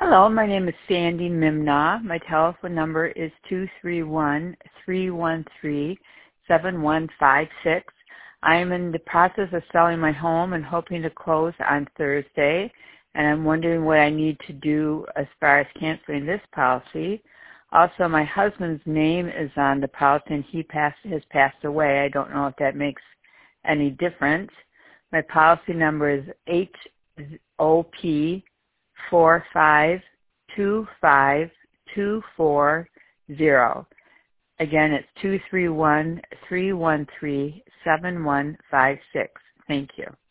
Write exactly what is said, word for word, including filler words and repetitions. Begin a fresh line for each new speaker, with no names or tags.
Hello, my name is Sandy Mimnaugh. My telephone number is two three one, three one three, seven one five six. I am in the process of selling my home and hoping to close on Thursday, and I'm wondering what I need to do as far as canceling this policy. Also, my husband's name is on the policy, and he passed, has passed away. I don't know if that makes any difference. My policy number is H O P four five two five two four zero. Again, it's two three one, three one three, seven one five six. Thank you.